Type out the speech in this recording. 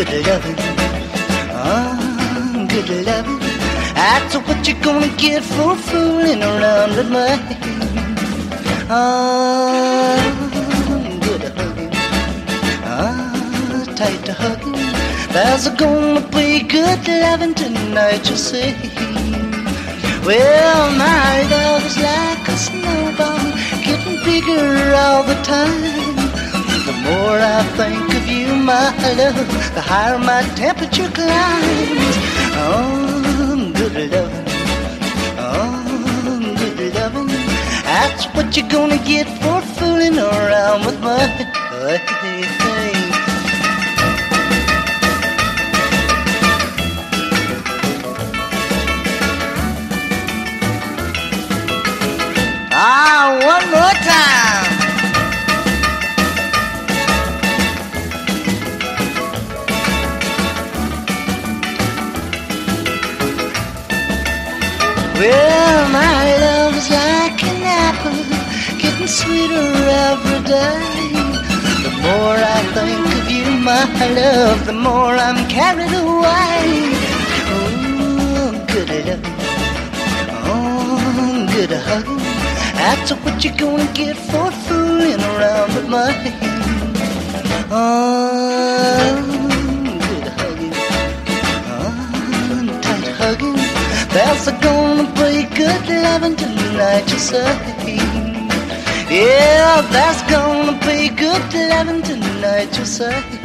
good loving. Oh, good loving. That's what you're gonna get for fooling around with my hand. Oh, good hugging. Oh, tight to hugging. There's gonna be good loving tonight, you see. Well, my love is like a snowball, getting bigger all the time. The more I think of you, my love, the higher my temperature climbs. Oh, good loving. Oh, good loving. That's what you're gonna get for fooling around with my hey. Ah, one more time. Well, my love is like an apple, getting sweeter every day. The more I think of you, my love, the more I'm carried away. Oh, good loving. Oh, good hugging. That's what you're gonna get for fooling around with my hand. Oh, good hugging. Oh, tight hugging. There's gonna be good loving tonight, you say. Yeah, there's gonna be good loving tonight, you say.